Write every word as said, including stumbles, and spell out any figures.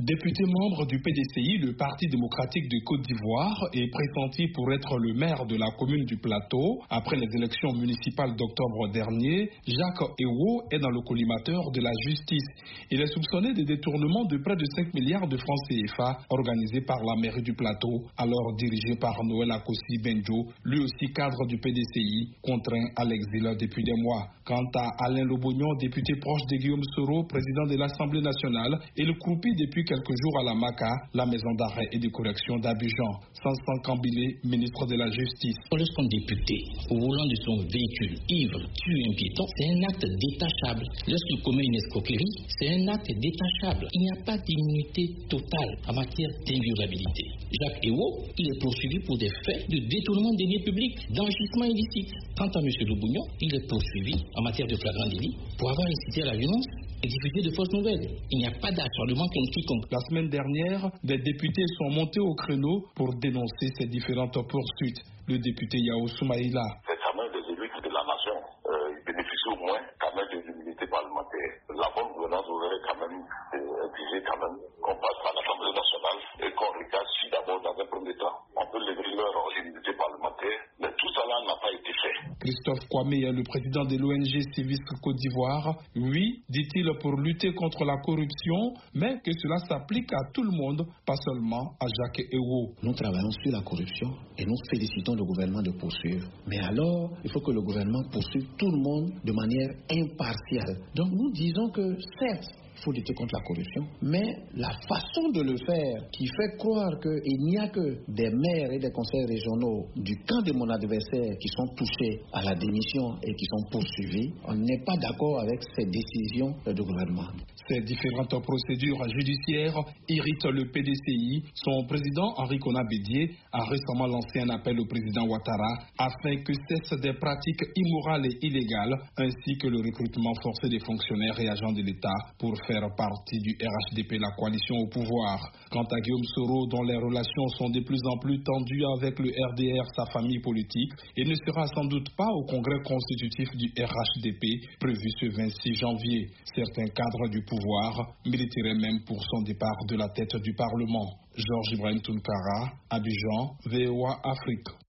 Député membre du P D C I, le Parti démocratique de Côte d'Ivoire, est pressenti pour être le maire de la commune du Plateau. Après les élections municipales d'octobre dernier, Jacques Ewo est dans le collimateur de la justice. Il est soupçonné de détournement de près de cinq milliards de francs C F A organisé par la mairie du Plateau, alors dirigée par Noël Akossi Benjo, lui aussi cadre du P D C I, contraint à l'exil depuis des mois. Quant à Alain Lobognon, député proche de Guillaume Soro, président de l'Assemblée nationale, il croupit depuis quelques jours à la MACA, la maison d'arrêt et de correction d'Abidjan. Sansan Kambilé, ministre de la Justice. Lorsqu'un député, au volant de son véhicule ivre, tue un piéton, c'est un acte détachable. Lorsqu'il commet une escroquerie, c'est un acte détachable. Il n'y a pas d'immunité totale en matière d'inviolabilité. Jacques Ewo, il est poursuivi pour des faits de détournement des deniers publics, d'enrichissement illicite. Quant à M. Lobognon, il est poursuivi en matière de flagrant délit pour avoir incité à la violence et diffusé de fausses nouvelles. Il n'y a pas d'acharnement contre quiconque. La semaine dernière, des députés sont montés au créneau pour dénoncer ces différentes poursuites. Le député Yao Soumaïla. C'est quand même des élus de la nation. Euh, ils bénéficient au moins quand même de l'immunité parlementaire. La bonne gouvernance aurait quand même euh, exigé quand même qu'on passe à l'Assemblée nationale et qu'on regarde si d'abord dans un premier temps on peut lever leur immunité parlementaire. Mais tout cela n'a pas été fait. Christophe Kwame est le président de l'O N G Civisque Côte d'Ivoire. Oui, dit-il, pour lutter contre la corruption, mais que cela s'applique à tout le monde, pas seulement à Jacques Ewo. Nous travaillons sur la corruption et nous félicitons le gouvernement de poursuivre. Mais alors, il faut que le gouvernement poursuive tout le monde de manière impartiale. Donc nous disons que certes, il faut lutter contre la corruption, mais la façon de le faire qui fait croire qu'il n'y a que des maires et des conseils régionaux du camp de mon adversaire qui sont touchés à la démission et qui sont poursuivis, on n'est pas d'accord avec ces décisions du gouvernement. Ces différentes procédures judiciaires irritent le P D C I. Son président, Henri Konan Bédié, a récemment lancé un appel au président Ouattara afin que cessent des pratiques immorales et illégales, ainsi que le recrutement forcé des fonctionnaires et agents de l'État pour faire partie du R H D P, la coalition au pouvoir. Quant à Guillaume Soro, dont les relations sont de plus en plus tendues avec le R D R, sa famille politique, il ne sera sans doute pas au congrès constitutif du R H D P prévu ce vingt-six janvier. Certains cadres du pouvoir militeraient même pour son départ de la tête du Parlement. Georges Ibrahim Tounkara, Abidjan, V O A Afrique.